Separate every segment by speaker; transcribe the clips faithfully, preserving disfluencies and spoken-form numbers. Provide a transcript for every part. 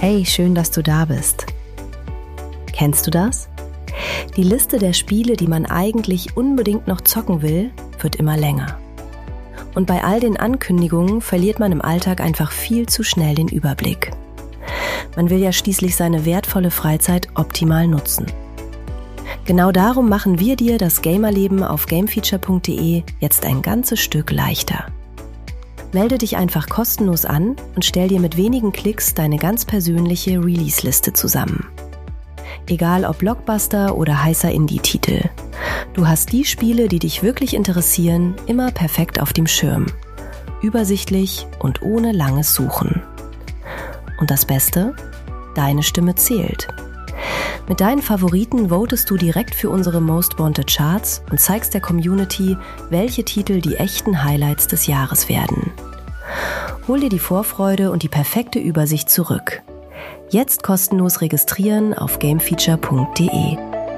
Speaker 1: Hey, schön, dass du da bist. Kennst du das? Die Liste der Spiele, die man eigentlich unbedingt noch zocken will, wird immer länger. Und bei all den Ankündigungen verliert man im Alltag einfach viel zu schnell den Überblick. Man will ja schließlich seine wertvolle Freizeit optimal nutzen. Genau darum machen wir dir das Gamerleben auf gamefeature punkt de jetzt ein ganzes Stück leichter. Melde dich einfach kostenlos an und stell dir mit wenigen Klicks deine ganz persönliche Release-Liste zusammen. Egal ob Blockbuster oder heißer Indie-Titel. Du hast die Spiele, die dich wirklich interessieren, immer perfekt auf dem Schirm. Übersichtlich und ohne langes Suchen. Und das Beste? Deine Stimme zählt. Mit deinen Favoriten votest du direkt für unsere Most Wanted Charts und zeigst der Community, welche Titel die echten Highlights des Jahres werden. Hol dir die Vorfreude und die perfekte Übersicht zurück. Jetzt kostenlos registrieren auf gamefeature punkt de.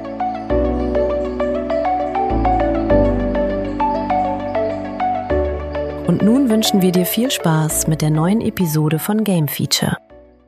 Speaker 1: Und nun wünschen wir dir viel Spaß mit der neuen Episode von Game Feature.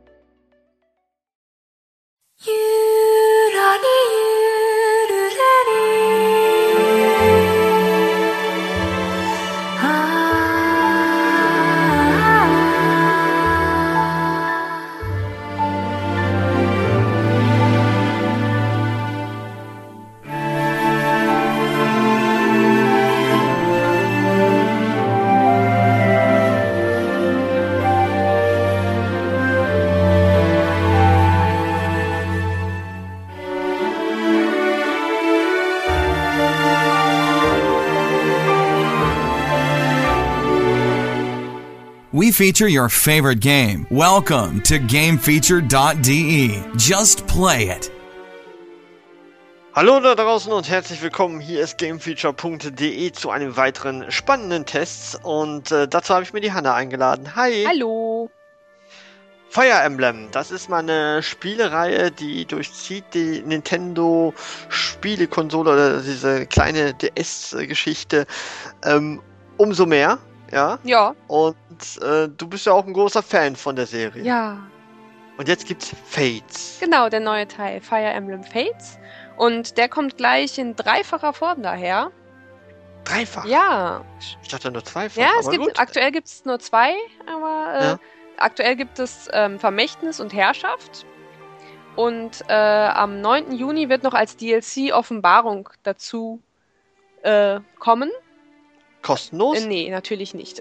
Speaker 2: We feature your favorite game. Welcome to game feature dot de. Just play it.
Speaker 3: Hallo da draußen und herzlich willkommen. Hier ist gamefeature punkt de zu einem weiteren spannenden Test. Und äh, dazu habe ich mir die Hanna eingeladen. Hi.
Speaker 4: Hallo.
Speaker 3: Fire Emblem, das ist mal eine Spielereihe, die durchzieht die Nintendo Spielekonsole oder diese kleine D S-Geschichte ähm, umso mehr. Ja?
Speaker 4: Ja.
Speaker 3: Und äh, du bist ja auch ein großer Fan von der Serie.
Speaker 4: Ja.
Speaker 3: Und jetzt gibt's Fates.
Speaker 4: Genau, der neue Teil, Fire Emblem Fates. Und der kommt gleich in dreifacher Form daher.
Speaker 3: Dreifach?
Speaker 4: Ja.
Speaker 3: Ich dachte nur zweifach.
Speaker 4: Ja, es
Speaker 3: aber
Speaker 4: gibt,
Speaker 3: gut.
Speaker 4: aktuell gibt es nur zwei, aber äh,
Speaker 3: Ja.
Speaker 4: aktuell gibt es ähm, Vermächtnis und Herrschaft. Und äh, am neunten Juni wird noch als D L C Offenbarung dazu äh, kommen.
Speaker 3: Kostenlos?
Speaker 4: Äh, nee, natürlich nicht.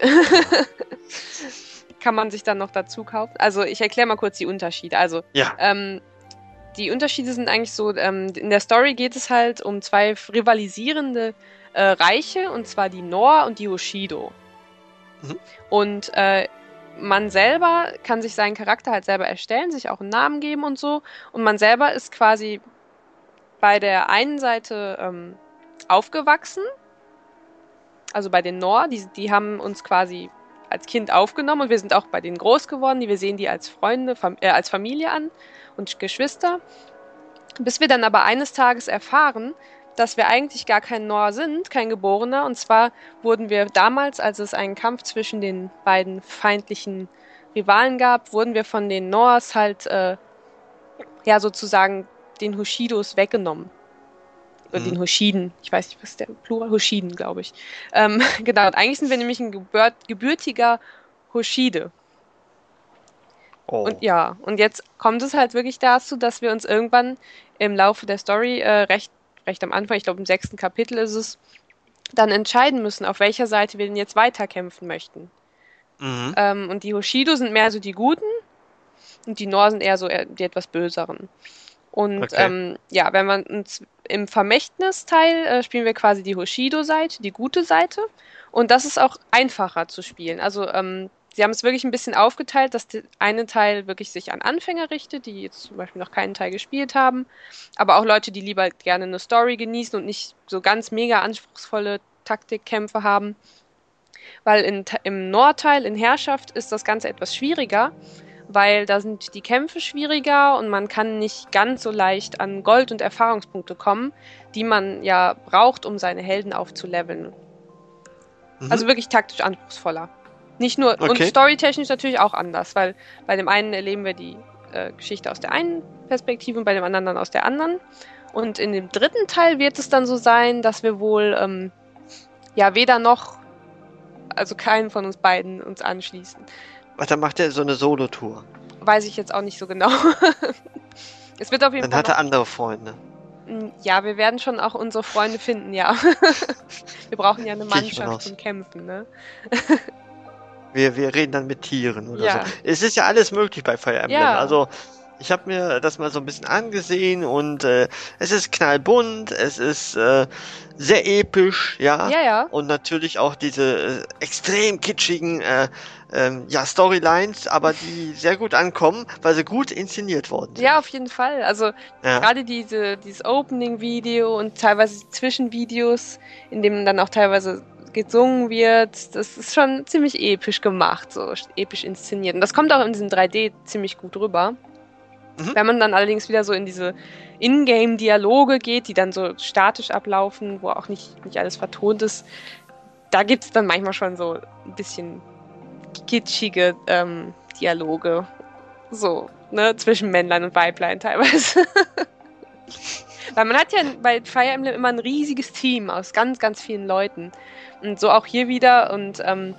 Speaker 4: Kann man sich dann noch dazu kaufen. Also ich erkläre mal kurz die Unterschiede. Also
Speaker 3: Ja.
Speaker 4: ähm, die Unterschiede sind eigentlich so, ähm, in der Story geht es halt um zwei rivalisierende äh, Reiche, und zwar die Nor und die Hoshido.
Speaker 3: Mhm.
Speaker 4: Und äh, man selber kann sich seinen Charakter halt selber erstellen, sich auch einen Namen geben und so. Und man selber ist quasi bei der einen Seite ähm, aufgewachsen, also bei den Nor, die, die haben uns quasi als Kind aufgenommen und wir sind auch bei denen groß geworden. Wir sehen die als Freunde, Fam- äh, als Familie an und Geschwister. Bis wir dann aber eines Tages erfahren, dass wir eigentlich gar kein Nor sind, kein Geborener. Und zwar wurden wir damals, als es einen Kampf zwischen den beiden feindlichen Rivalen gab, wurden wir von den Nors halt, äh, ja sozusagen den Hoshidos weggenommen. Oder den Hoshiden, ich weiß nicht, was ist der Plural? Hoshiden, glaube ich. Ähm, genau, und eigentlich sind wir nämlich ein gebürt, gebürtiger Hoshide.
Speaker 3: Oh.
Speaker 4: Und ja, und jetzt kommt es halt wirklich dazu, dass wir uns irgendwann im Laufe der Story, äh, recht, recht am Anfang, ich glaube im sechsten Kapitel ist es, dann entscheiden müssen, auf welcher Seite wir denn jetzt weiterkämpfen möchten.
Speaker 3: Mhm.
Speaker 4: Ähm, und die Hoshido sind mehr so die Guten und die Nor sind eher so eher die etwas Böseren. Und
Speaker 3: Okay.
Speaker 4: ähm, ja, wenn man uns im Vermächtnisteil äh, spielen wir quasi die Hoshido-Seite, die gute Seite. Und das ist auch einfacher zu spielen. Also ähm, sie haben es wirklich ein bisschen aufgeteilt, dass der eine Teil wirklich sich an Anfänger richtet, die jetzt zum Beispiel noch keinen Teil gespielt haben. Aber auch Leute, die lieber gerne eine Story genießen und nicht so ganz mega anspruchsvolle Taktikkämpfe haben. Weil in, im Nordteil, in Herrschaft, ist das Ganze etwas schwieriger, weil da sind die Kämpfe schwieriger und man kann nicht ganz so leicht an Gold- und Erfahrungspunkte kommen, die man ja braucht, um seine Helden aufzuleveln.
Speaker 3: Mhm.
Speaker 4: Also wirklich taktisch anspruchsvoller. Nicht nur,
Speaker 3: Okay.
Speaker 4: und storytechnisch natürlich auch anders, weil bei dem einen erleben wir die äh, Geschichte aus der einen Perspektive und bei dem anderen dann aus der anderen. Und in dem dritten Teil wird es dann so sein, dass wir wohl ähm, ja weder noch, also keinen von uns beiden uns anschließen.
Speaker 3: Was, dann macht er so eine Solo-Tour?
Speaker 4: Weiß ich jetzt auch nicht so genau. Es wird auf jeden
Speaker 3: Dann
Speaker 4: Fall
Speaker 3: hat er
Speaker 4: noch,
Speaker 3: andere Freunde.
Speaker 4: ja, wir werden schon auch unsere Freunde finden, ja. Wir brauchen ja eine
Speaker 3: Gehe ich von
Speaker 4: Mannschaft
Speaker 3: aus.
Speaker 4: zum Kämpfen, ne?
Speaker 3: Wir, wir reden dann mit Tieren oder
Speaker 4: Ja.
Speaker 3: so. Es ist ja alles möglich bei Fire Emblem.
Speaker 4: Ja.
Speaker 3: Also ich habe mir das mal so ein bisschen angesehen und äh, es ist knallbunt, es ist äh, sehr episch, ja.
Speaker 4: Ja, ja.
Speaker 3: Und natürlich auch diese äh, extrem kitschigen äh, ähm, ja, Storylines, aber die sehr gut ankommen, weil sie gut inszeniert worden sind.
Speaker 4: Ja, auf jeden Fall. Also
Speaker 3: Ja.
Speaker 4: gerade diese, dieses Opening-Video und teilweise die Zwischenvideos, in denen dann auch teilweise gesungen wird, das ist schon ziemlich episch gemacht, so episch inszeniert. Und das kommt auch in diesem drei D ziemlich gut rüber.
Speaker 3: Mhm.
Speaker 4: Wenn man dann allerdings wieder so in diese Ingame-Dialoge geht, die dann so statisch ablaufen, wo auch nicht, nicht alles vertont ist, da gibt es dann manchmal schon so ein bisschen kitschige ähm, Dialoge. So, ne, zwischen Männlein und Weiblein teilweise. Weil man hat ja bei Fire Emblem immer ein riesiges Team aus ganz, ganz vielen Leuten. Und so auch hier wieder. Und ähm,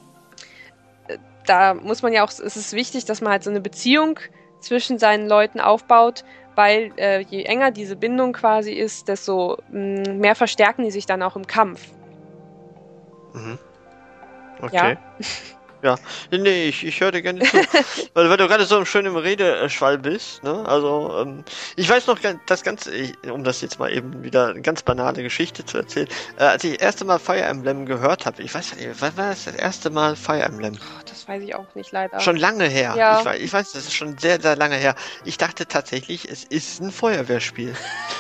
Speaker 4: da muss man ja auch, es ist wichtig, dass man halt so eine Beziehung zwischen seinen Leuten aufbaut, weil äh, je enger diese Bindung quasi ist, desto mh, mehr verstärken die sich dann auch im Kampf.
Speaker 3: Mhm. Okay.
Speaker 4: Ja.
Speaker 3: Ja, nee, ich, ich höre dir gerne zu. weil, weil du gerade so schön im Redeschwall bist, ne? Also, ähm, ich weiß noch gan- das Ganze, ich, um das jetzt mal eben wieder eine ganz banale Geschichte zu erzählen. Äh, als ich das erste Mal Fire Emblem gehört habe, ich weiß nicht, wann war das das erste Mal Fire Emblem?
Speaker 4: Ach, das weiß ich auch nicht, leider.
Speaker 3: Schon lange her.
Speaker 4: Ja.
Speaker 3: Ich, weiß, ich weiß, das ist schon sehr, sehr lange her. Ich dachte tatsächlich, es ist ein Feuerwehrspiel.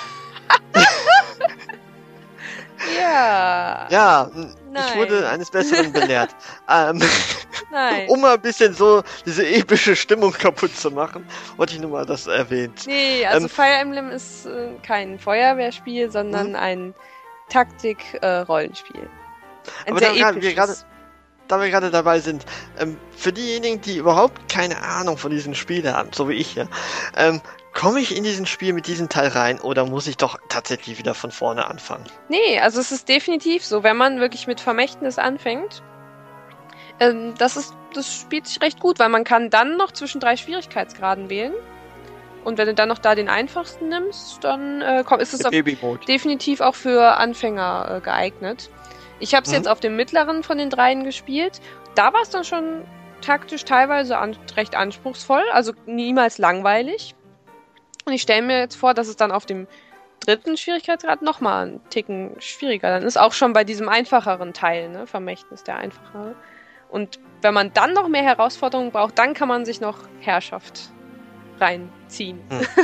Speaker 4: Ja.
Speaker 3: Ja, m- ich
Speaker 4: Nein.
Speaker 3: wurde eines Besseren belehrt. ähm,
Speaker 4: Nein.
Speaker 3: um mal ein bisschen so diese epische Stimmung kaputt zu machen, wollte ich nur mal das erwähnt.
Speaker 4: Nee, also
Speaker 3: Ähm,
Speaker 4: Fire Emblem ist äh, kein Feuerwehrspiel, sondern
Speaker 3: Mhm.
Speaker 4: ein Taktik-Rollenspiel. ein
Speaker 3: Aber
Speaker 4: sehr
Speaker 3: da gerade- wir
Speaker 4: episches.
Speaker 3: gerade- Da wir gerade dabei sind, ähm, für diejenigen, die überhaupt keine Ahnung von diesen Spielen haben, so wie ich ja, ähm, komme ich in diesen Spiel mit diesem Teil rein oder muss ich doch tatsächlich wieder von vorne anfangen?
Speaker 4: Nee, also es ist definitiv so, wenn man wirklich mit Vermächtnis anfängt, ähm, das ist, das spielt sich recht gut, weil man kann dann noch zwischen drei Schwierigkeitsgraden wählen. Und wenn du dann noch da den einfachsten nimmst, dann äh, komm, ist es auf,
Speaker 3: Baby-Mode.
Speaker 4: definitiv auch für Anfänger äh, geeignet. Ich habe es
Speaker 3: Mhm.
Speaker 4: jetzt auf dem mittleren von den dreien gespielt. Da war es dann schon taktisch teilweise an, recht anspruchsvoll, also niemals langweilig. Und ich stelle mir jetzt vor, dass es dann auf dem dritten Schwierigkeitsgrad nochmal einen Ticken schwieriger dann ist. Auch schon bei diesem einfacheren Teil, ne? Vermächtnis der einfachere. Und wenn man dann noch mehr Herausforderungen braucht, dann kann man sich noch Herrschaft reinziehen.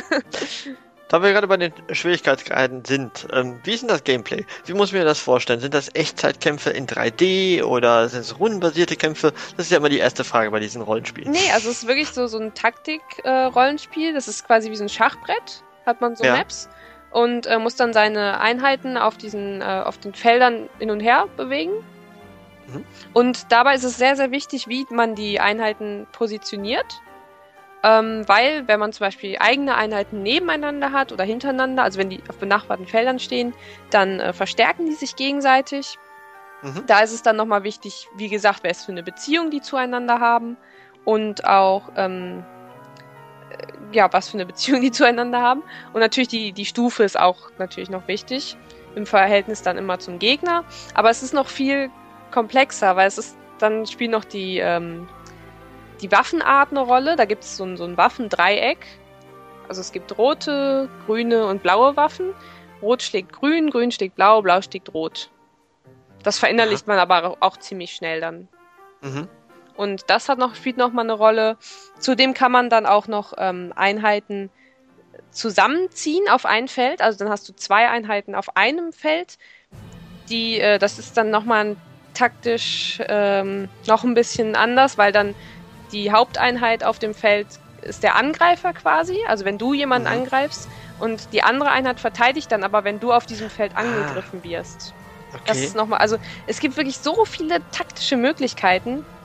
Speaker 3: Da wir gerade bei den Schwierigkeitsgraden sind, ähm, wie ist denn das Gameplay? Wie muss ich mir das vorstellen? Sind das Echtzeitkämpfe in drei D oder sind es rundenbasierte Kämpfe? Das ist ja immer die erste Frage bei diesen Rollenspielen.
Speaker 4: Nee, also es ist wirklich so, so ein Taktik-Rollenspiel. Das ist quasi wie so ein Schachbrett. Hat man so
Speaker 3: Ja.
Speaker 4: Maps. Und äh, muss dann seine Einheiten auf diesen, äh, auf den Feldern hin und her bewegen.
Speaker 3: Mhm.
Speaker 4: Und dabei ist es sehr, sehr wichtig, wie man die Einheiten positioniert. Ähm, weil, wenn man zum Beispiel eigene Einheiten nebeneinander hat oder hintereinander, also wenn die auf benachbarten Feldern stehen, dann äh, verstärken die sich gegenseitig.
Speaker 3: Mhm.
Speaker 4: Da ist es dann nochmal wichtig, wie gesagt, wer ist für eine Beziehung die zueinander haben und auch, ähm, äh, ja, was für eine Beziehung die zueinander haben. Und natürlich die, die Stufe ist auch natürlich noch wichtig, im Verhältnis dann immer zum Gegner. Aber es ist noch viel komplexer, weil es ist, dann spielen noch die, ähm, die Waffenart eine Rolle. Da gibt es so ein, so ein Waffendreieck. Also es gibt rote, grüne und blaue Waffen. Rot schlägt grün, grün schlägt blau, blau schlägt rot. Das verinnerlicht man aber auch ziemlich schnell dann.
Speaker 3: Mhm.
Speaker 4: Und das hat noch, spielt noch mal eine Rolle. Zudem kann man dann auch noch ähm, Einheiten zusammenziehen auf ein Feld. Also dann hast du zwei Einheiten auf einem Feld. Die, äh, das ist dann noch mal taktisch ähm, noch ein bisschen anders, weil dann die Haupteinheit auf dem Feld ist der Angreifer quasi. Also wenn du jemanden
Speaker 3: Mhm.
Speaker 4: angreifst und die andere Einheit verteidigt dann aber, wenn du auf diesem Feld angegriffen wirst. Das
Speaker 3: Okay.
Speaker 4: ist nochmal, also es gibt wirklich so viele taktische Möglichkeiten.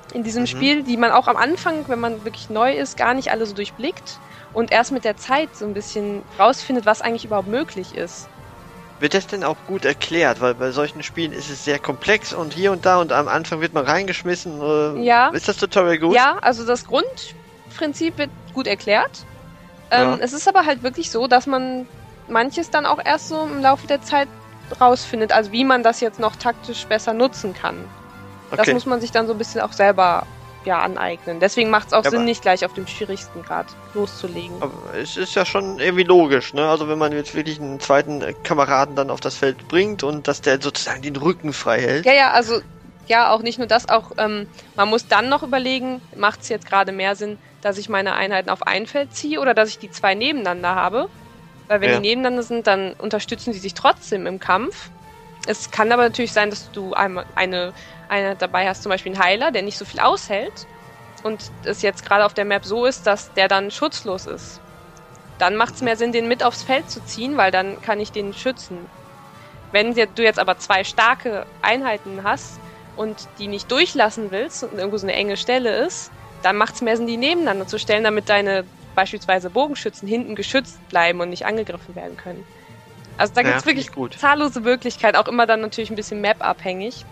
Speaker 4: in diesem
Speaker 3: Mhm.
Speaker 4: Spiel, die man auch am Anfang, wenn man wirklich neu ist, gar nicht alle so durchblickt und erst mit der Zeit so ein bisschen rausfindet, was eigentlich überhaupt möglich ist.
Speaker 3: Wird das denn auch gut erklärt? Weil bei solchen Spielen ist es sehr komplex und hier und da und am Anfang wird man reingeschmissen. Äh,
Speaker 4: Ja.
Speaker 3: Ist das Tutorial gut?
Speaker 4: Ja, also das Grundprinzip wird gut erklärt. Ähm,
Speaker 3: Ja.
Speaker 4: Es ist aber halt wirklich so, dass man manches dann auch erst so im Laufe der Zeit rausfindet, also wie man das jetzt noch taktisch besser nutzen kann. Das
Speaker 3: Okay.
Speaker 4: muss man sich dann so ein bisschen auch selber ja, aneignen. Deswegen macht es auch
Speaker 3: Ja,
Speaker 4: Sinn,
Speaker 3: aber-
Speaker 4: nicht gleich auf dem schwierigsten Grad loszulegen.
Speaker 3: Aber es ist ja schon irgendwie logisch, ne? Also wenn man jetzt wirklich einen zweiten äh, Kameraden dann auf das Feld bringt und dass der sozusagen den Rücken frei hält.
Speaker 4: Ja, ja, also ja, auch nicht nur das, auch ähm, man muss dann noch überlegen, macht es jetzt gerade mehr Sinn, dass ich meine Einheiten auf ein Feld ziehe oder dass ich die zwei nebeneinander habe? Weil wenn
Speaker 3: Ja.
Speaker 4: die nebeneinander sind, dann unterstützen sie sich trotzdem im Kampf. Es kann aber natürlich sein, dass du einmal eine, eine dabei hast, zum Beispiel einen Heiler, der nicht so viel aushält und es jetzt gerade auf der Map so ist, dass der dann schutzlos ist. Dann macht es mehr Sinn, den mit aufs Feld zu ziehen, weil dann kann ich den schützen. Wenn du jetzt aber zwei starke Einheiten hast und die nicht durchlassen willst und irgendwo so eine enge Stelle ist, dann macht es mehr Sinn, die nebeneinander zu stellen, damit deine beispielsweise Bogenschützen hinten geschützt bleiben und nicht angegriffen werden können. Also da
Speaker 3: Ja,
Speaker 4: gibt es
Speaker 3: finde
Speaker 4: wirklich
Speaker 3: ich gut.
Speaker 4: zahllose Möglichkeiten, auch immer dann natürlich ein bisschen Map-abhängig.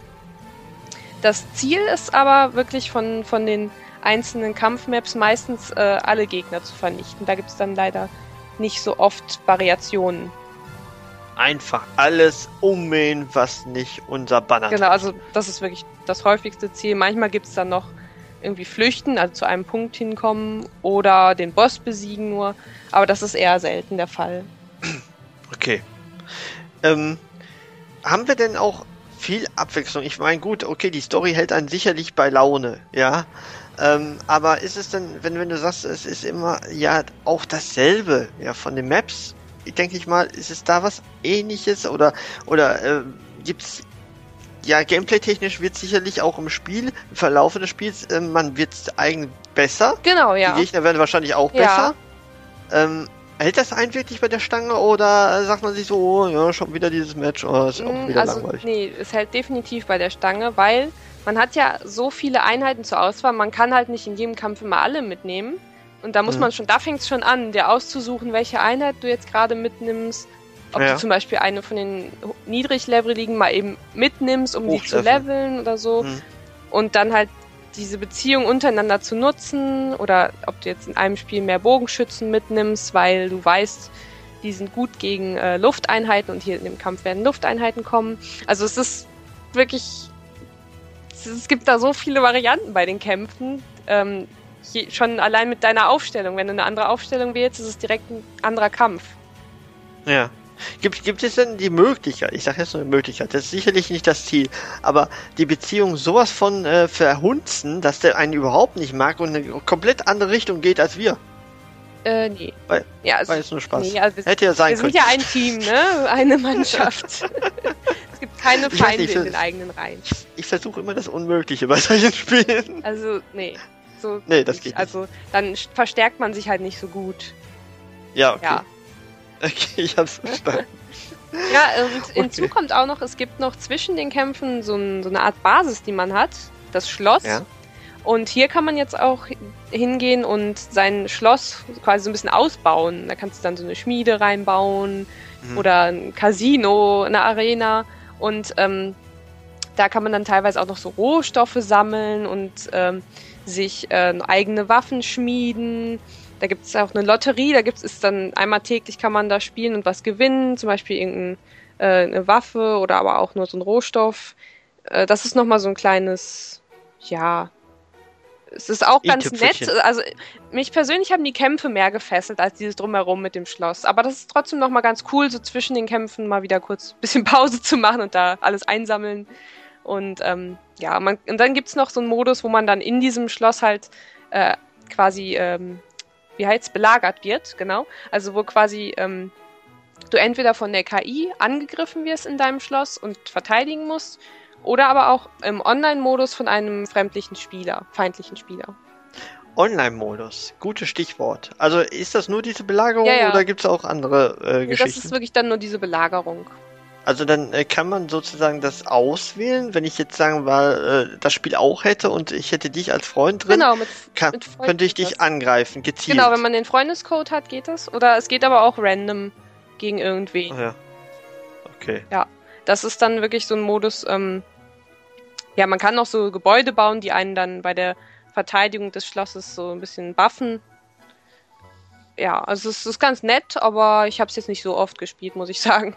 Speaker 4: Das Ziel ist aber wirklich von, von den einzelnen Kampfmaps meistens äh, alle Gegner zu vernichten. Da gibt es dann leider nicht so oft Variationen.
Speaker 3: Einfach alles ummähen, was nicht unser Banner
Speaker 4: Genau, also das ist wirklich das häufigste Ziel. Manchmal gibt es dann noch irgendwie flüchten, also zu einem Punkt hinkommen oder den Boss besiegen nur, aber das ist eher selten der Fall.
Speaker 3: Okay. Ähm, haben wir denn auch viel Abwechslung? Ich meine, gut, okay, die Story hält einen sicherlich bei Laune, ja. Ähm, aber ist es denn, wenn, wenn du sagst, es ist immer ja auch dasselbe, ja, von den Maps, denke ich mal, ist es da was Ähnliches oder oder äh, gibt's ja, gameplay-technisch wird sicherlich auch im Spiel, im Verlauf des Spiels, äh, man wird eigentlich besser.
Speaker 4: Genau, ja.
Speaker 3: Die Gegner werden wahrscheinlich auch
Speaker 4: Ja.
Speaker 3: besser. Ähm, hält das einen wirklich bei der Stange oder sagt man sich so, oh, ja, schon wieder dieses Match, oh, ist auch
Speaker 4: Mm,
Speaker 3: wieder
Speaker 4: also,
Speaker 3: langweilig.
Speaker 4: nee, es hält definitiv bei der Stange, weil man hat ja so viele Einheiten zur Auswahl, man kann halt nicht in jedem Kampf immer alle mitnehmen. Und da muss
Speaker 3: Mhm.
Speaker 4: man schon, da fängt es schon an, dir auszusuchen, welche Einheit du jetzt gerade mitnimmst. Ob
Speaker 3: Ja.
Speaker 4: du zum Beispiel eine von den Niedrigleveligen mal eben mitnimmst, um die zu
Speaker 3: Hochleveln.
Speaker 4: leveln oder so.
Speaker 3: Mhm.
Speaker 4: Und dann halt diese Beziehung untereinander zu nutzen. Oder ob du jetzt in einem Spiel mehr Bogenschützen mitnimmst, weil du weißt, die sind gut gegen äh, Lufteinheiten und hier in dem Kampf werden Lufteinheiten kommen. Also es ist wirklich, es, es gibt da so viele Varianten bei den Kämpfen. Ähm, je, schon allein mit deiner Aufstellung. Wenn du eine andere Aufstellung wählst, ist es direkt ein anderer Kampf.
Speaker 3: Ja. Gibt, gibt es denn die Möglichkeit, ich sage jetzt nur eine Möglichkeit, das ist sicherlich nicht das Ziel, aber die Beziehung sowas von äh, verhunzen, dass der einen überhaupt nicht mag und in eine komplett andere Richtung geht als wir?
Speaker 4: Äh, nee.
Speaker 3: Weil-
Speaker 4: ja, also,
Speaker 3: War jetzt nur Spaß.
Speaker 4: nee, also wir,
Speaker 3: Hätte ja sein
Speaker 4: wir sind
Speaker 3: können.
Speaker 4: ja ein Team, ne? Eine Mannschaft. Es gibt keine
Speaker 3: Ich weiß
Speaker 4: Feinde
Speaker 3: nicht,
Speaker 4: in
Speaker 3: für-
Speaker 4: den eigenen Reihen.
Speaker 3: Ich versuche immer das Unmögliche bei solchen Spielen.
Speaker 4: Also, nee. So
Speaker 3: Nee, das
Speaker 4: nicht.
Speaker 3: geht nicht.
Speaker 4: Also, dann sch- verstärkt man sich halt nicht so gut.
Speaker 3: Ja, okay.
Speaker 4: Ja.
Speaker 3: Okay, ich hab's verstanden.
Speaker 4: Ja, und hinzu
Speaker 3: Okay.
Speaker 4: kommt auch noch, es gibt noch zwischen den Kämpfen so, ein, so eine Art Basis, die man hat. Das Schloss.
Speaker 3: Ja.
Speaker 4: Und hier kann man jetzt auch hingehen und sein Schloss quasi so ein bisschen ausbauen. Da kannst du dann so eine Schmiede reinbauen
Speaker 3: Mhm.
Speaker 4: oder ein Casino, eine Arena. Und ähm, da kann man dann teilweise auch noch so Rohstoffe sammeln und ähm, sich äh, eigene Waffen schmieden. Da gibt es auch eine Lotterie, da gibt es dann einmal täglich kann man da spielen und was gewinnen, zum Beispiel irgendeine äh, eine Waffe oder aber auch nur so ein Rohstoff. Äh, das ist nochmal so ein kleines, ja, es ist auch ganz nett.
Speaker 3: i-Tüpfelchen.
Speaker 4: Also mich persönlich haben die Kämpfe mehr gefesselt als dieses Drumherum mit dem Schloss. Aber das ist trotzdem nochmal ganz cool, so zwischen den Kämpfen mal wieder kurz ein bisschen Pause zu machen und da alles einsammeln. Und ähm, ja, man, und dann gibt's noch so einen Modus, wo man dann in diesem Schloss halt äh, quasi, ähm, wie heißt's, belagert wird, genau. Also wo quasi ähm, du entweder von der K I angegriffen wirst in deinem Schloss und verteidigen musst, oder aber auch im Online-Modus von einem fremdlichen Spieler, feindlichen Spieler.
Speaker 3: Online-Modus, gutes Stichwort. Also ist das nur diese Belagerung
Speaker 4: Ja, ja.
Speaker 3: oder gibt es auch andere äh,
Speaker 4: Nee, das
Speaker 3: Geschichten?
Speaker 4: ist wirklich dann nur diese Belagerung.
Speaker 3: Also dann äh, kann man sozusagen das auswählen, wenn ich jetzt sagen wir, äh, das Spiel auch hätte und ich hätte dich als Freund drin,
Speaker 4: Genau, mit,
Speaker 3: kann,
Speaker 4: mit Freunden
Speaker 3: könnte ich
Speaker 4: geht
Speaker 3: dich
Speaker 4: das.
Speaker 3: angreifen, gezielt.
Speaker 4: Genau, wenn man den Freundescode hat, geht das. Oder es geht aber auch random gegen irgendwen.
Speaker 3: Oh ja. Okay.
Speaker 4: Ja, das ist dann wirklich so ein Modus, ähm, ja, man kann noch so Gebäude bauen, die einen dann bei der Verteidigung des Schlosses so ein bisschen buffen. Ja, also es ist ganz nett, aber ich habe es jetzt nicht so oft gespielt, muss ich sagen.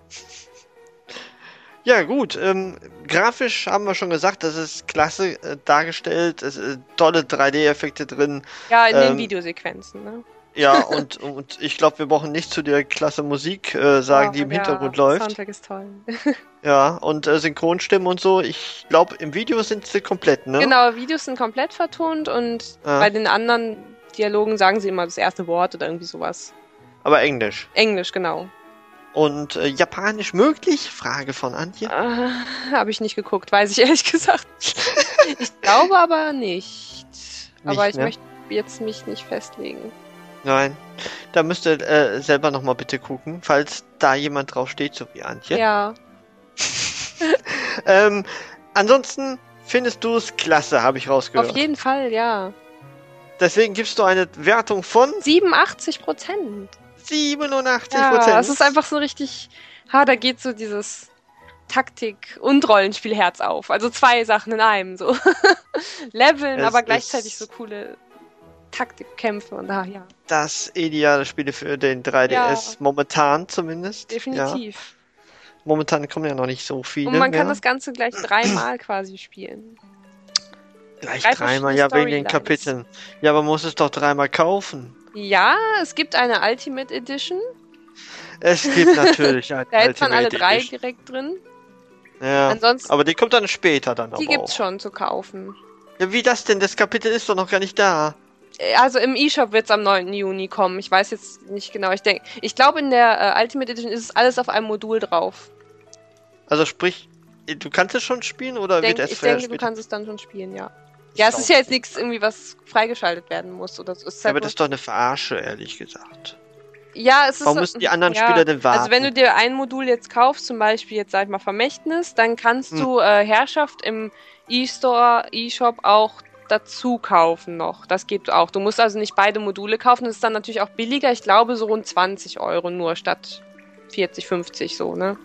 Speaker 3: Ja gut, ähm, grafisch haben wir schon gesagt, das ist klasse äh, dargestellt, es sind tolle drei D-Effekte drin.
Speaker 4: Ja, in den
Speaker 3: Ähm,
Speaker 4: Videosequenzen, ne?
Speaker 3: Ja, und, und ich glaube, wir brauchen nicht zu der klasse Musik äh, sagen,
Speaker 4: Ja,
Speaker 3: die im
Speaker 4: ja,
Speaker 3: Hintergrund läuft.
Speaker 4: Soundtrack ist toll.
Speaker 3: Ja, und äh, Synchronstimmen und so, ich glaube, im Video sind sie komplett, ne?
Speaker 4: Genau, Videos sind komplett vertont und
Speaker 3: Ja.
Speaker 4: bei den anderen Dialogen sagen sie immer das erste Wort oder irgendwie sowas.
Speaker 3: Aber Englisch.
Speaker 4: Englisch, genau.
Speaker 3: Und äh, Japanisch möglich? Frage von Antje.
Speaker 4: Äh, habe ich nicht geguckt, weiß ich ehrlich gesagt. Ich glaube aber nicht. aber ich
Speaker 3: ne?
Speaker 4: möchte jetzt mich nicht festlegen.
Speaker 3: Nein. Da müsst ihr äh, selber nochmal bitte gucken, falls da jemand drauf steht, so wie Antje.
Speaker 4: Ja.
Speaker 3: ähm, ansonsten findest du es klasse, habe ich rausgehört.
Speaker 4: Auf jeden Fall, ja.
Speaker 3: Deswegen gibst du eine Wertung von
Speaker 4: siebenundachtzig Prozent.
Speaker 3: siebenundachtzig
Speaker 4: Ja,
Speaker 3: Prozent.
Speaker 4: es ist einfach so richtig, ha, da geht so dieses Taktik- und Rollenspielherz auf. Also zwei Sachen in einem, so. Leveln,
Speaker 3: Es
Speaker 4: aber
Speaker 3: ist-
Speaker 4: gleichzeitig so coole Taktikkämpfe und da, ja.
Speaker 3: Das ideale Spiel für den drei D S,
Speaker 4: Ja.
Speaker 3: momentan zumindest. Ja.
Speaker 4: Definitiv.
Speaker 3: Momentan kommen ja noch nicht so viele
Speaker 4: Und man
Speaker 3: mehr.
Speaker 4: kann das Ganze gleich dreimal quasi spielen.
Speaker 3: Gleich
Speaker 4: drei
Speaker 3: dreimal,
Speaker 4: verschiedene
Speaker 3: ja, wegen den
Speaker 4: Storylines.
Speaker 3: Kapiteln. Ja, aber man muss es doch dreimal kaufen.
Speaker 4: Ja, es gibt eine Ultimate Edition.
Speaker 3: Es gibt natürlich eine
Speaker 4: Da hätte man alle
Speaker 3: Ultimate
Speaker 4: drei
Speaker 3: Edition.
Speaker 4: direkt drin.
Speaker 3: Ja,
Speaker 4: Ansonsten,
Speaker 3: aber die kommt dann später dann
Speaker 4: die
Speaker 3: aber
Speaker 4: gibt's
Speaker 3: auch.
Speaker 4: schon zu kaufen.
Speaker 3: Ja, wie das denn? Das Kapitel ist doch noch gar nicht da.
Speaker 4: Also im eShop wird's am neunten Juni kommen. Ich weiß jetzt nicht genau. Ich denke, ich glaube in der äh, Ultimate Edition ist es alles auf einem Modul drauf.
Speaker 3: Also sprich, du kannst es schon spielen oder
Speaker 4: Ich,
Speaker 3: wird
Speaker 4: denk,
Speaker 3: es
Speaker 4: ich denke, du
Speaker 3: später?
Speaker 4: kannst es dann schon spielen, ja. Ja, es ist ja jetzt nichts irgendwie, was freigeschaltet werden muss oder so. Es ist
Speaker 3: Ja,
Speaker 4: halt
Speaker 3: aber
Speaker 4: nur-
Speaker 3: das ist doch eine Verarsche, ehrlich gesagt.
Speaker 4: Ja, es ist
Speaker 3: Warum
Speaker 4: so-
Speaker 3: müssen die anderen
Speaker 4: ja,
Speaker 3: Spieler denn warten?
Speaker 4: Also wenn du dir ein Modul jetzt kaufst, zum Beispiel jetzt sag ich mal Vermächtnis, dann kannst
Speaker 3: Hm.
Speaker 4: du äh, Herrschaft im E-Store, E-Shop auch dazu kaufen noch. Das geht auch. Du musst also nicht beide Module kaufen. Das ist dann natürlich auch billiger. Ich glaube so rund zwanzig Euro nur statt vierzig, fünfzig so, ne?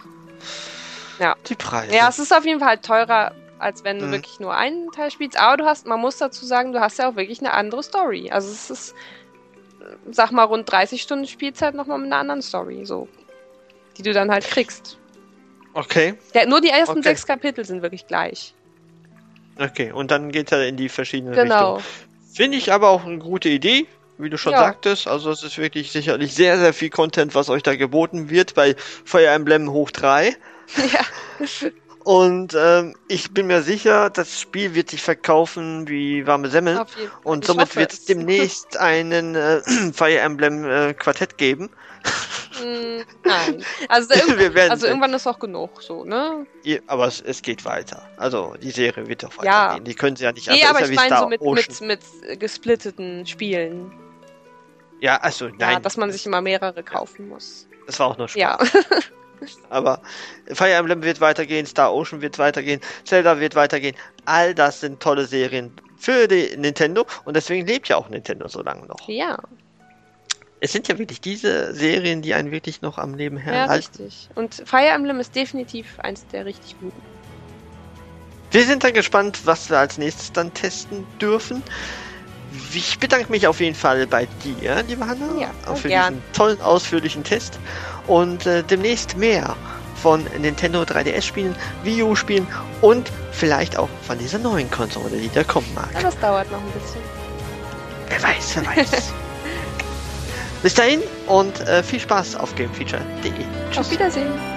Speaker 4: Ja.
Speaker 3: Die Preise.
Speaker 4: Ja, es ist auf jeden Fall teurer, als wenn du
Speaker 3: Mhm.
Speaker 4: wirklich nur einen Teil spielst. Aber du hast, man muss dazu sagen, du hast ja auch wirklich eine andere Story. Also es ist, sag mal, rund dreißig Stunden Spielzeit nochmal mit einer anderen Story, so. Die du dann halt kriegst.
Speaker 3: Okay,
Speaker 4: Der, nur die ersten
Speaker 3: Okay.
Speaker 4: sechs Kapitel sind wirklich gleich.
Speaker 3: okay. Und dann geht er in die verschiedenen
Speaker 4: Genau.
Speaker 3: Richtungen. Finde ich aber auch eine gute Idee, wie du schon
Speaker 4: Ja.
Speaker 3: sagtest. Also es ist wirklich sicherlich sehr, sehr viel Content, was euch da geboten wird bei Fire Emblem hoch drei.
Speaker 4: Ja.
Speaker 3: Und ähm, ich bin mir sicher, das Spiel wird sich verkaufen wie warme Semmeln.
Speaker 4: Auf jeden Fall.
Speaker 3: Und
Speaker 4: Ich
Speaker 3: somit
Speaker 4: hoffe
Speaker 3: wird es demnächst einen äh, Fire Emblem äh, Quartett geben.
Speaker 4: Mm, Nein. Also, irgendwann,
Speaker 3: Wir werden
Speaker 4: also
Speaker 3: sehen.
Speaker 4: irgendwann ist auch genug, so, ne?
Speaker 3: Ja, aber es, es geht weiter. Also die Serie wird doch
Speaker 4: Ja.
Speaker 3: weitergehen. Die können sie ja nicht
Speaker 4: Nee,
Speaker 3: das
Speaker 4: aber
Speaker 3: ist
Speaker 4: ich
Speaker 3: ja wie
Speaker 4: meine
Speaker 3: Star
Speaker 4: so mit,
Speaker 3: Ocean.
Speaker 4: mit, mit gesplitteten Spielen.
Speaker 3: Ja, also nein.
Speaker 4: Ja, dass man sich immer mehrere kaufen muss.
Speaker 3: Das war auch nur Spaß.
Speaker 4: Ja.
Speaker 3: Aber Fire Emblem wird weitergehen, Star Ocean wird weitergehen, Zelda wird weitergehen. All das sind tolle Serien für die Nintendo und deswegen lebt ja auch Nintendo so lange noch.
Speaker 4: Ja,
Speaker 3: Es sind ja wirklich diese Serien, die einen wirklich noch am Leben
Speaker 4: ja,
Speaker 3: erhalten.
Speaker 4: richtig. Und Fire Emblem ist definitiv eins der richtig guten.
Speaker 3: Wir sind dann gespannt, was wir als nächstes dann testen dürfen. Ich bedanke mich auf jeden Fall bei dir, liebe Hanna,
Speaker 4: Ja,
Speaker 3: auch für
Speaker 4: gern.
Speaker 3: diesen tollen, ausführlichen Test. Und äh, demnächst mehr von Nintendo drei D S-Spielen, Wii U-Spielen und vielleicht auch von dieser neuen Konsole, die da kommen mag.
Speaker 4: Ja, das dauert noch ein bisschen.
Speaker 3: Wer weiß, wer weiß. Bis dahin und äh, viel Spaß auf gamefeature punkt de.
Speaker 4: Auf Wiedersehen.